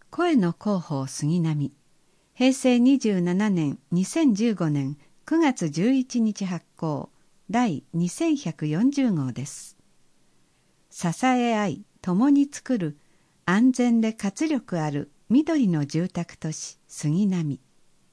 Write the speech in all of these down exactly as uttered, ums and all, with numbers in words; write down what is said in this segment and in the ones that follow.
声の広報杉並、平成にじゅうななねんにせんじゅうごねんくがつじゅういちにち発行第にせんひゃくよんじゅう号です。支え合い共に作る安全で活力ある緑の住宅都市杉並。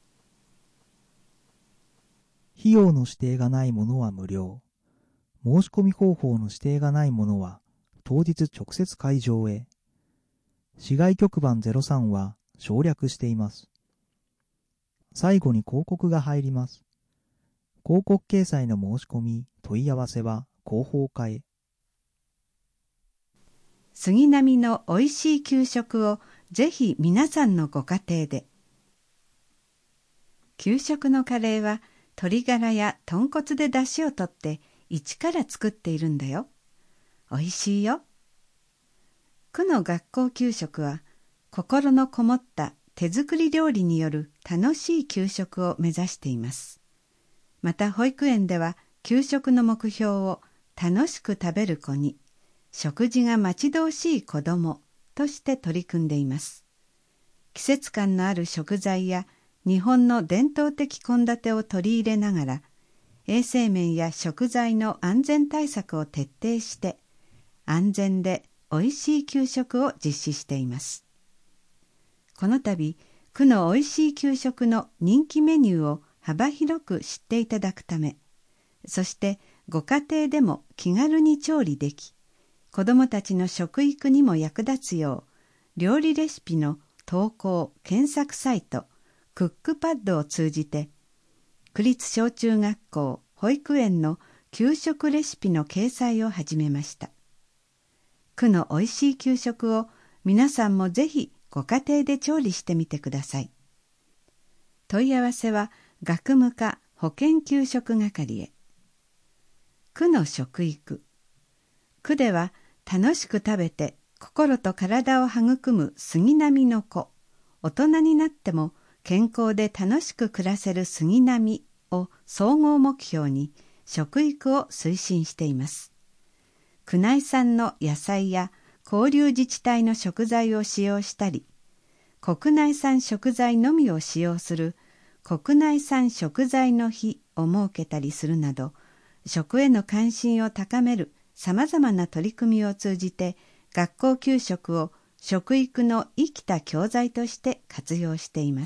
費用の指定がないものは無料。申し込み方法の指定がないものは当日直接会場へ。市外局番ゼロさんは省略しています。最後に広告が入ります。広告掲載の申し込み、問い合わせは広報課へ。 杉並のおいしい給食をぜひ皆さんのご家庭で。給食のカレーは鶏ガラや豚骨で出汁を取って一から作っているんだよ。おいしいよ。区の学校給食は心のこもった手作り料理による楽しい給食を目指しています。また保育園では給食の目標を楽しく食べる子に食事が待ち遠しい子どもとして取り組んでいます。季節感のある食材や日本の伝統的献立を取り入れながら衛生面や食材の安全対策を徹底して安全でおいしい給食を実施しています。この度、区のおいしい給食の人気メニューを幅広く知っていただくため、そしてご家庭でも気軽に調理でき、子どもたちの食育にも役立つよう、料理レシピの投稿・検索サイト、クックパッドを通じて、区立小中学校・保育園の給食レシピの掲載を始めました。区のおいしい給食を皆さんもぜひご家庭で調理してみてください。問い合わせは学務課保健給食係へ。区の食育。区では楽しく食べて心と体を育む杉並の子、大人になっても健康で楽しく暮らせる杉並を総合目標に食育を推進しています。区内産の野菜や交流自治体の食材を使用したり、国内産食材のみを使用する国内産食材の日を設けたりするなど、食への関心を高めるさまざまな取り組みを通じて、学校給食を食育の生きた教材として活用しています。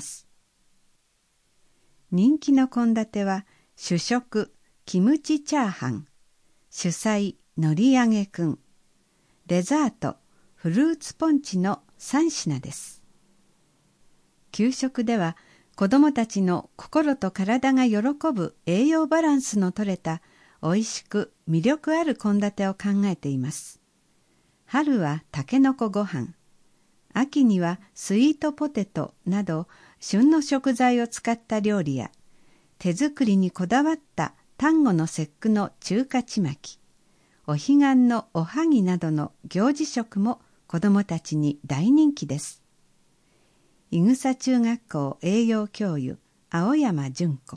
人気の献立は、主食、キムチチャーハン、主菜、のり揚げくん、デザート、フルーツポンチのさん品です。給食では子どもたちの心と体が喜ぶ栄養バランスのとれたおいしく魅力ある献立を考えています。春はたけのこご飯、秋にはスイートポテトなど旬の食材を使った料理や手作りにこだわった端午の節句の中華ちまき、お彼岸のおはぎなどの行事食も子どもたちに大人気です。伊草中学校栄養教諭青山純子。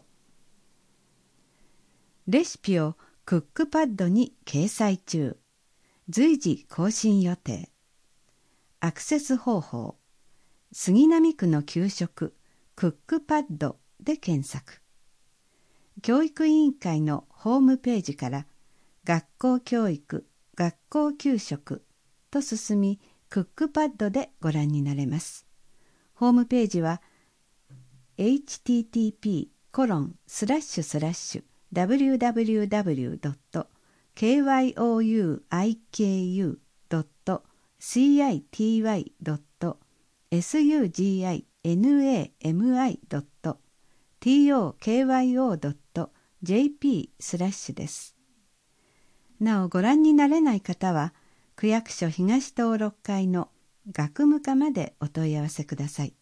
レシピをクックパッドに掲載中。随時更新予定。アクセス方法。杉並区の給食クックパッドで検索。教育委員会のホームページから学校教育、学校給食と進み、クックパッドでご覧になれます。ホームページは エイチティーティーピーコロンスラッシュスラッシュダブリューダブリューダブリュードットケーワイオーユーアイケーユードットシーアイティーワイドットエスユージーアイエヌエーエムアイドットティーオーケーワイオードットジェーピースラッシュです。なおご覧になれない方は、区役所東登録会の学務課までお問い合わせください。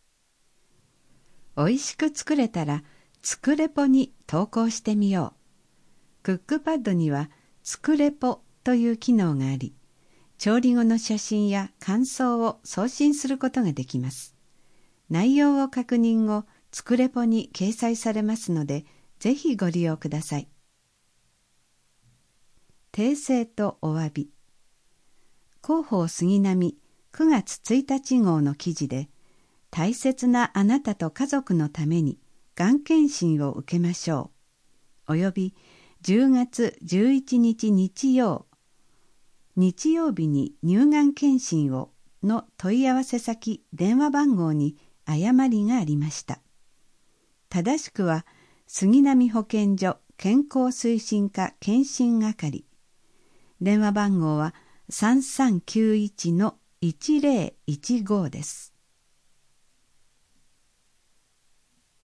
おいしく作れたら、作レポに投稿してみよう。クックパッドには、作レポという機能があり、調理後の写真や感想を送信することができます。内容を確認後、作レポに掲載されますので、ぜひご利用ください。訂正とお詫び。広報杉並くがつついたち号の記事で、大切なあなたと家族のためにがん検診を受けましょう。およびじゅうがつじゅういちにち日曜、日曜日に乳がん検診をの問い合わせ先電話番号に誤りがありました。正しくは杉並保健所健康推進課検診係。電話番号はさんさんきゅういちのいちぜろいちごです。